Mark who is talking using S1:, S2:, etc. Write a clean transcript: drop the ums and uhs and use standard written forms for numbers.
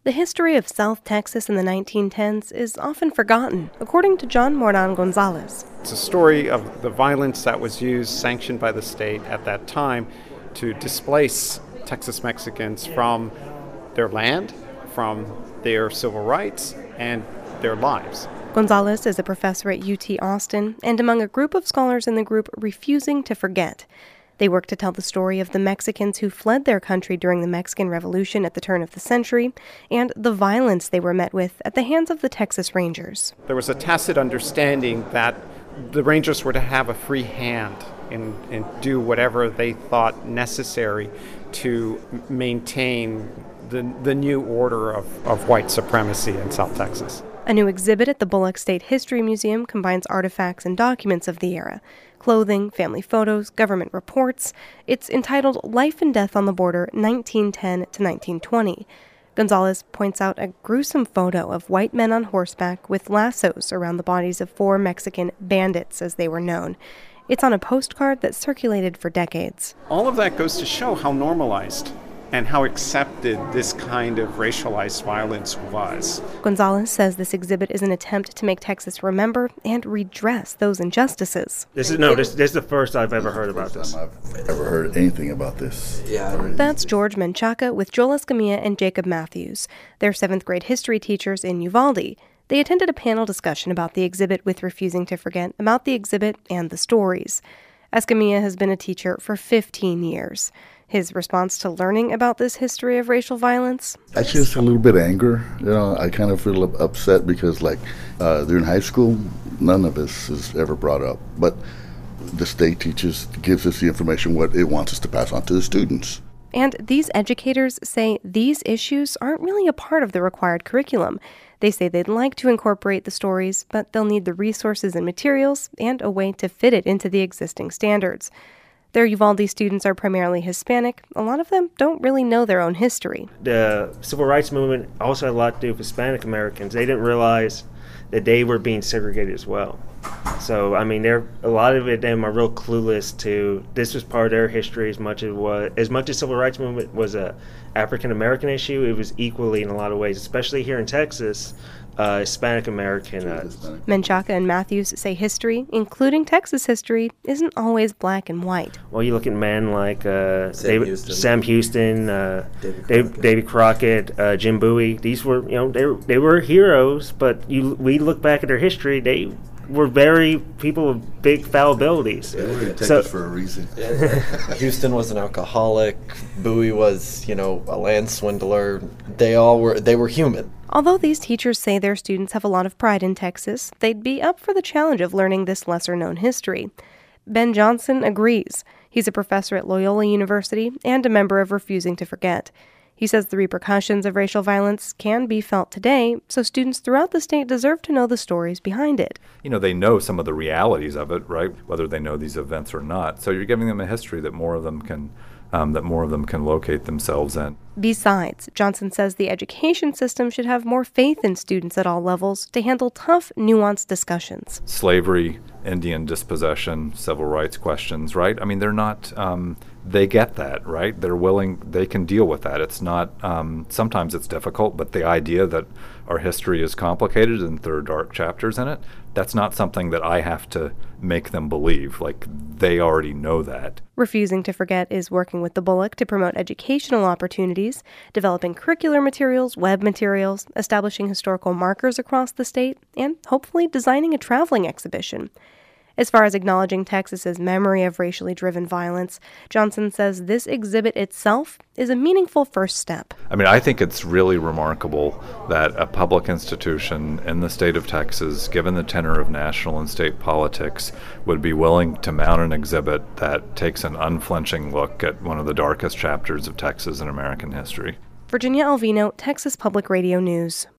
S1: The history of South Texas in the 1910s is often forgotten, according to John Moran Gonzalez.
S2: It's a story of the violence that was used, sanctioned by the state at that time, to displace Texas Mexicans from their land, from their civil rights, and their lives.
S1: Gonzalez is a professor at UT Austin and among a group of scholars in the group Refusing to Forget. They work to tell the story of the Mexicans who fled their country during the Mexican Revolution at the turn of the century and the violence they were met with at the hands of the Texas Rangers.
S2: There was a tacit understanding that the Rangers were to have a free hand and do whatever they thought necessary to maintain the new order of white supremacy in South Texas.
S1: A new exhibit at the Bullock State History Museum combines artifacts and documents of the era: clothing, family photos, government reports. It's entitled Life and Death on the Border, 1910 to 1920. Gonzalez points out a gruesome photo of white men on horseback with lassos around the bodies of 4 Mexican bandits, as they were known. It's on a postcard that circulated for decades.
S2: All of that goes to show how normalized and how accepted this kind of racialized violence was.
S1: Gonzalez says this exhibit is an attempt to make Texas remember and redress those injustices.
S3: This is the first I've ever heard about this.
S4: I've ever heard anything about this.
S1: That's George Menchaca with Joel Escamilla and Jacob Matthews. They're 7th grade history teachers in Uvalde. They attended a panel discussion about the exhibit with Refusing to Forget, about the exhibit and the stories. Escamilla has been a teacher for 15 years. His response to learning about this history of racial violence?
S4: Actually, it's a little bit anger. I kind of feel upset because, during high school, none of this is ever brought up. But the state gives us the information, what it wants us to pass on to the students.
S1: And these educators say these issues aren't really a part of the required curriculum. They say they'd like to incorporate the stories, but they'll need the resources and materials and a way to fit it into the existing standards. Their Uvalde students are primarily Hispanic. A lot of them don't really know their own history.
S3: The civil rights movement also had a lot to do with Hispanic Americans. They didn't realize that they were being segregated as well. So, a lot of them are real clueless to this was part of their history as much as civil rights movement was a African American issue. It was equally in a lot of ways, especially here in Texas. Hispanic American.
S1: Menchaca and Matthews say history, including Texas history, isn't always black and white.
S3: Well, you look at men like Sam Houston, David Crockett, Jim Bowie. These were, they were heroes, but we look back at their history, they were people with big fallibilities.
S4: They were detectives for a reason.
S5: Houston was an alcoholic. Bowie was, a land swindler. They were human.
S1: Although these teachers say their students have a lot of pride in Texas, they'd be up for the challenge of learning this lesser-known history. Ben Johnson agrees. He's a professor at Loyola University and a member of Refusing to Forget. He says the repercussions of racial violence can be felt today, so students throughout the state deserve to know the stories behind it.
S6: They know some of the realities of it, right? Whether they know these events or not. So you're giving them a history that more of them can locate themselves in.
S1: Besides, Johnson says the education system should have more faith in students at all levels to handle tough, nuanced discussions.
S6: Slavery, Indian dispossession, civil rights questions, right? They're not, they get that, right? They're willing, they can deal with that. It's not, sometimes it's difficult, but the idea that our history is complicated and there are dark chapters in it, that's not something that I have to make them believe. They already know that.
S1: Refusing to Forget is working with the Bullock to promote educational opportunities, developing curricular materials, web materials, establishing historical markers across the state, and hopefully designing a traveling exhibition. As far as acknowledging Texas's memory of racially driven violence, Johnson says this exhibit itself is a meaningful first step.
S6: I think it's really remarkable that a public institution in the state of Texas, given the tenor of national and state politics, would be willing to mount an exhibit that takes an unflinching look at one of the darkest chapters of Texas in American history.
S1: Virginia Alvino, Texas Public Radio News.